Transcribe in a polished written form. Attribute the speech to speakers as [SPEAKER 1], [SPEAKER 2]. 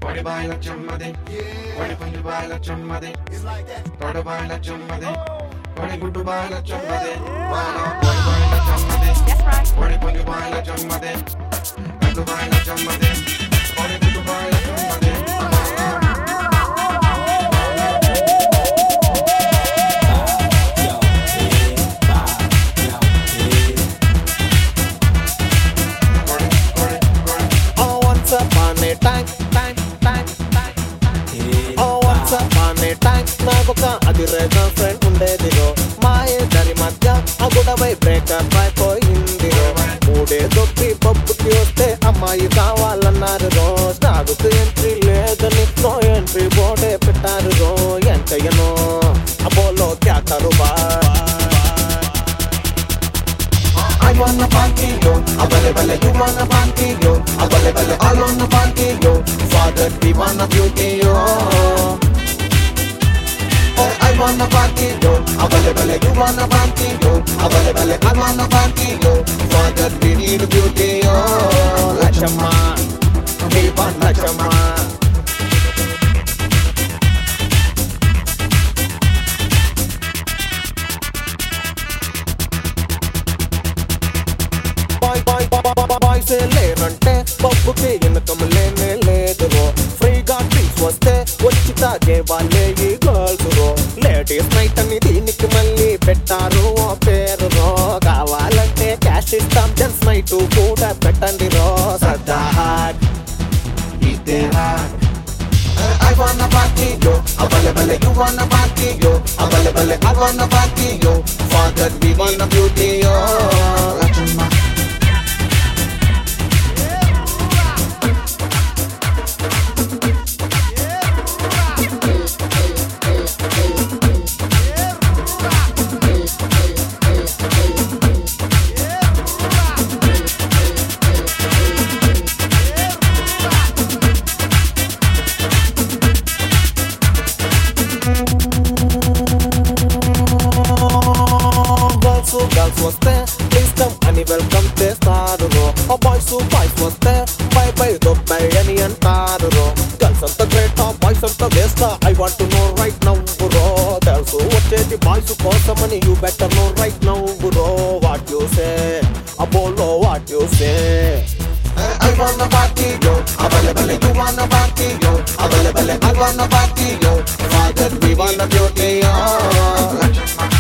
[SPEAKER 1] Body baila chummade, body punju baila chummade. Body baila chummade, body gudu baila chummade. Body baila chummade, body punju baila chummade. Gudu baila chummade, body gudu baila chummade.
[SPEAKER 2] నాకొక అదిరేక friend ఉండేదిరో మాయే దరి మధ్య ఆ గొడవై breakup అయిపోయిందిరో మూడే దొక్కి పప్పుకి వస్తే అమ్మాయి కావాలన్నారు రో స్టాడుకు ఎంట్రీ లేదని నో ఎంట్రీ బోర్డే పెట్టారు రో ఎంతయ్యనో అపోలో క్యాకరు బా I wanna party yo, abale bale you wanna party yo, abale bale all on the party yo, father we wanna beauty yo. I wanna party yo, abale bale you wanna party yo, abale bale I wanna party yo, father we need beauty yo. Lachama, we want Lachama. బాయ్సే లేరంటే పప్పుకి income లేనే లేదురో ఫ్రీగా drinks వస్తే వచ్చి తాగే వాళ్ళే ఈ girls రో లేడీస్ నైట్ అని దీనికి మళ్ళీ పెట్టారు ఓ పేరు రో కావాలంటే క్యాష్ ఇస్తాం జెంట్స్ నైట్ కూడా పెట్టండి రో సదా ఇదే I wanna party yo, abale bale you wanna party yo, abale bale I wanna party yo, father we wanna beauty yo. Lachama. Girls వస్తే ప్లీజ్ కమ్ అని వెల్కమ్ చేస్తారు రో బాయ్స్ వస్తే బై బై దొబ్బై అని అంటారు రో గర్ల్స్ అంతా గ్రేట్ బాయ్స్ అంతా వేస్తా I want to know right now రో గర్ల్స్ వచ్చేది బాయ్స్ కోసమని you better know right now రో what you say Apollo what you say I wanna party yo, abale bale you wanna party yo, abale bale I wanna party yo, father we wanna beauty yo.